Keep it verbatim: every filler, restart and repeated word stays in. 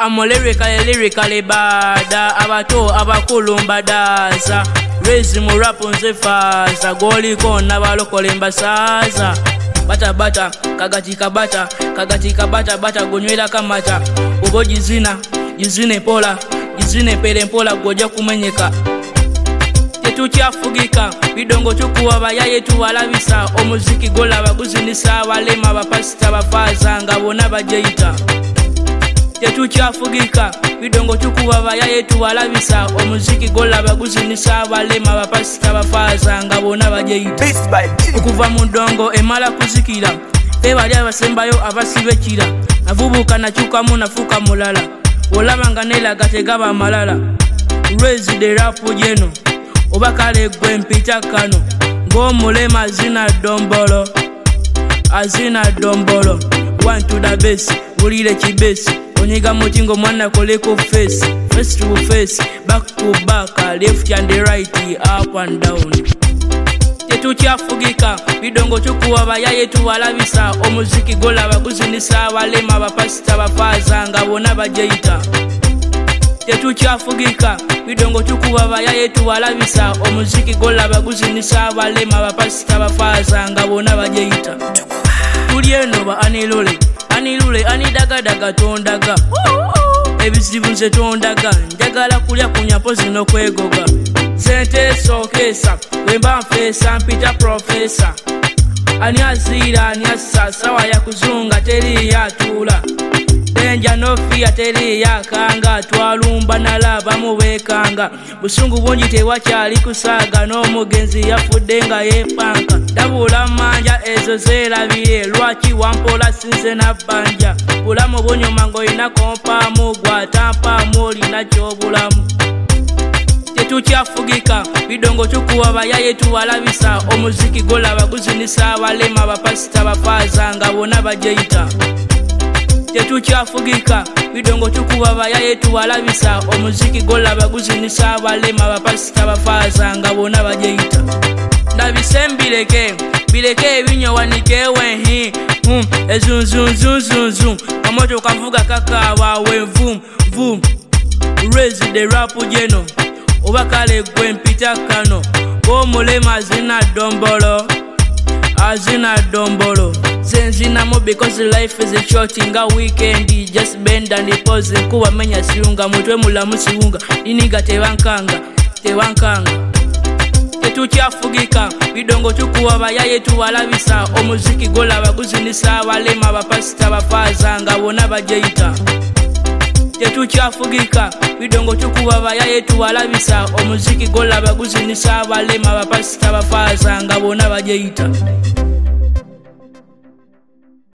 I'm lyrically, lyrically bad. Abato, abakulu mbadaza. Raise mu rap nze faza. Goli kona balokole mbasaza. Bata bata, kagati kabata. Kagati kabata, bata gonywela kamata. Ubo jizina, jizine pola. Jizine pele mpola goja kumenyeka. Tetukyafugika, bidongo tukuwa bayaye tuwalabisa. Omuziki gola baguzinisa abalema bapasita bafaza nga bona bajeita. Tetukyafugika, bidongo tukuwa bayaye tuwalabisa. Omuziki gola baguzinisa abalema bapasita bafaza nga bona bajeita. Okuva mu ndongo emala kuzikira, febali abasembayo abasibekira. Navubuka nakyukamu nafuuka mulala, olaba nga nelaga tegaba malala. Raise the rap jeno, obakale gwe mpita kano. Ng'omulema azina dombolo, azina dombolo. One to the base, bulire kibesi. Onyiga mutingo mwana koleko face. Face to face, back to back, left and right, up and down. Tetukyafugika, bidongo tukuwa bayaye tuwalabisa. Omuziki gola baguzinisa abalema bapasita bafaza nga bona bajeita. Tetukyafugika, bidongo tukuwa bayaye tuwalabisa. Omuziki gola baguzinisa abalema bapasita bafaza nga bona bajeita. Tulieno ba anilole, anilule anidagadaga tondaga. Ebizibu nze tondaga, njagala kulya kunyapo zino kwegoga. Sente sokesa, wemba mfesa mpita profesa. Ani azira, ani asasa waya kuzunga teri ya tula. Denja no fear teri ya kanga, twalumba nalaba mubekanga. Busungu bungi tewakyali kusaga, no mugenzi yafudenga yepanka. Dabula manja ezo zerabire, lwaki wampola sinze na banja. Bulamu bunyuma ngoyina kompamu, gwatampamu olina kyobulamu. Tetukyafugika, bidongo tukuwa bayaye tuwalabisa. Omuziki gola baguzinisa abalema bapasita bafaza nga bona bajeita. Tetukyafugika, bidongo tukuwa bayaye tuwalabisa. Omuziki gola baguzinisa abalema bapasita bafaza nga bona bajeita. Ndabisembireke, bileke ebinyo wanike wenhi. Hum, ezunzunzunzunzun, amoto kavuga kakawa we vum vum. Raise the rap jeno, obakale gwe mpita kano. Ng'omulema azina dombolo, azina dombolo. Zenzina mo because life is a short inga weekend. Just bend and pause kuba menya siunga. Mutwe mulamu siunga, iniga tewankanga, tewankanga. Tetukyafugika, bidongo tukuwa bayaye tuwalabisa. Omuziki gola baguzinisa abalema bapasita bafaza nga bona bajeita. Tetukyafugika, bidongo tukuwa bayaye tuwalabisa. Omuziki gola baguzinisa abalema bapasita bafaza nga bona bajeita.